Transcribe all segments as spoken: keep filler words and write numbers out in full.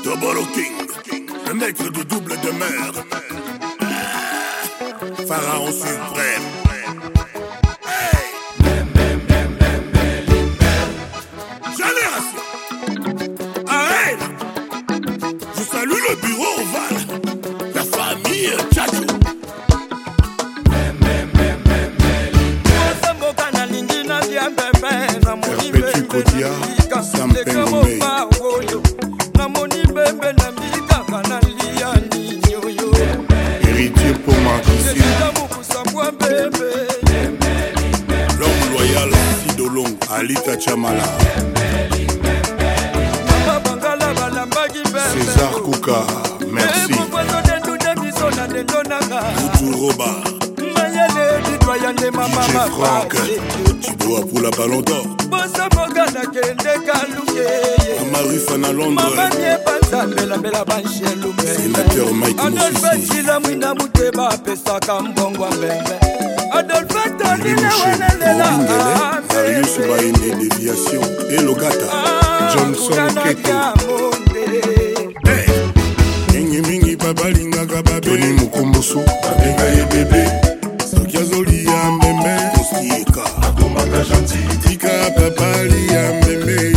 Double King, le maître du double de mer. Pharaon suprême. Génération. Arrête. Je salue le bureau ovale. La famille Tchadjou. Perpétue Kodia, Sampengomé. Héritier pour Marquis. L'homme loyal, Sidolong, Alita Chamala. César Kouka, merci. Roba. D J Franck, Tiboa pour la ballon d'or. Amari Fana Londres. Sénateur Mike Moussi. Marius Baïné, Déviation. Et Logata. Johnson Keto. Mingi mingi babalinga kababe. Tony Mukumbusu. Abenga ye bébé. Sokiazoli ya mbembe. Kostieka. Akomaka gentil. Tika papali ya mbembe.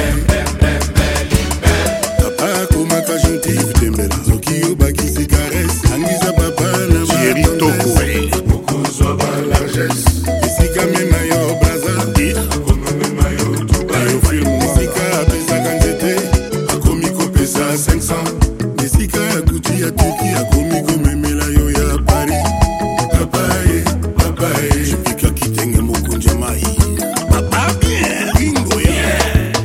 Papa komaka gentil. Tembela. Soki obaki si caresse. Angiza papa na Thierry Toko. Mokozwa ba largesse. Esika mema yo braza. Akoma mema yo tuba. Ayo film esika apesaka nzete. Akomi kopesa cinq cents. Esika ya Gucci ya Turki. Akomi komemela yo ya Paris. Papaye, papaye. Jupika kitenge mokunja mai. Papa bien. Bingo yeah.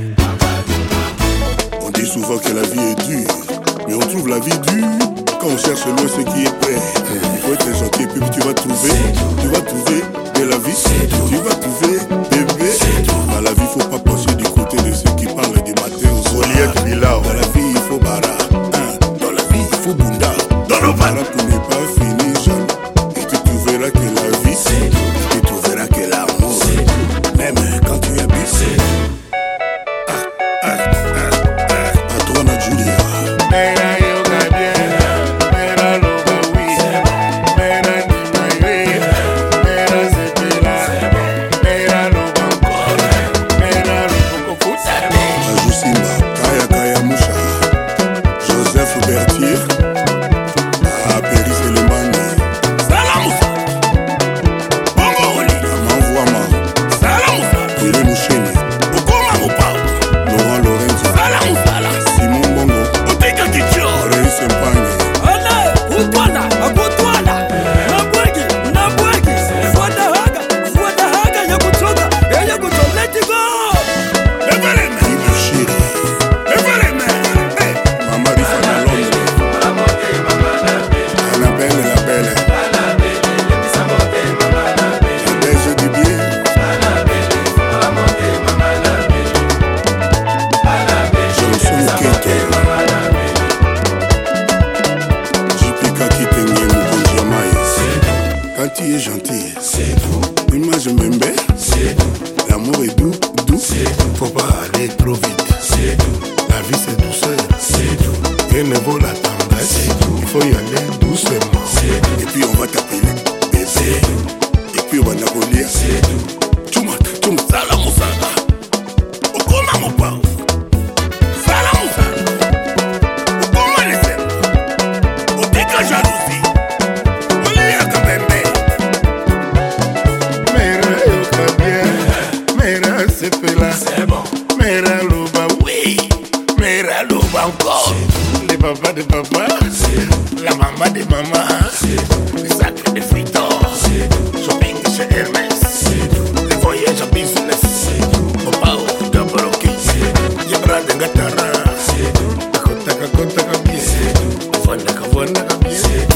On dit souvent que la vie est dure, mais on trouve la vie dure quand on cherche loin ce qui est près. Il faut être gentil et puis tu vas trouver, tu vas trouver de la vie, tu vas trouver bébé. Dans la vie, faut pas pencher du côté de ceux qui parlent du matin au soir. Dans la vie, il faut bara. Hein. Dans la vie, il faut bunda. Dans le bara, tout n'est pas fini, jeune. Et tu trouveras que la vie, tu trouveras que l'amour, même quand tu habites. Ah, ah, ah, ah. Patrona Julia. Mera yoga bien, mera loba oui, mera nimaye, mera zepela, mera loba encore, mera loba kofuta. Ajou Simba, Kaya Kaya Moucha, Joseph Berthier, à Péris et le Mani. Salamoussa, Bongo Oli, Manvouama, Salamoussa, Péré Moucheni, Okoma Mopao, Laurent Lorenzo, Salamoussa, Simon Bongo, Oteka Kicho, Réus Mpagne. Ala, Utwana, Akutwana, Nabwegi, Nabwegi, Fuata Haga, Fuata Haga, Yakutoka, Yakutoka, let it go! Eveleme, Ibe Chiri, Eveleme, hey, Mama Rifana Londres, Annabelle la belle, la beige du bien, Johnson Keto, Jipika Kitenge Mukonji Amaïs. Quand tu es gentil, l'image m'aimait, l'amour est doux, doux, faut pas aller trop vite, la vie c'est douceur, rien ne vaut la tendresse, il faut y aller doucement, et puis on va t'appeler bébé, et puis on va t'appeler Tchouma, Tchouma, Salamoussana, Okoma Mopao, Salamoussana, Okoma Lesem, Oteka Jalousie, Olia Kabembe. Mera yoka bien, mera sepela, mera loba oui, mera loba encore. Les papas de papa, la maman de maman, les sacs de fritos, shopping chez Hermès, les voyages en business, Papa au Double King, Yabra de Gatara, Akota Kakota Kabie, Fanda Kavanda Kabie.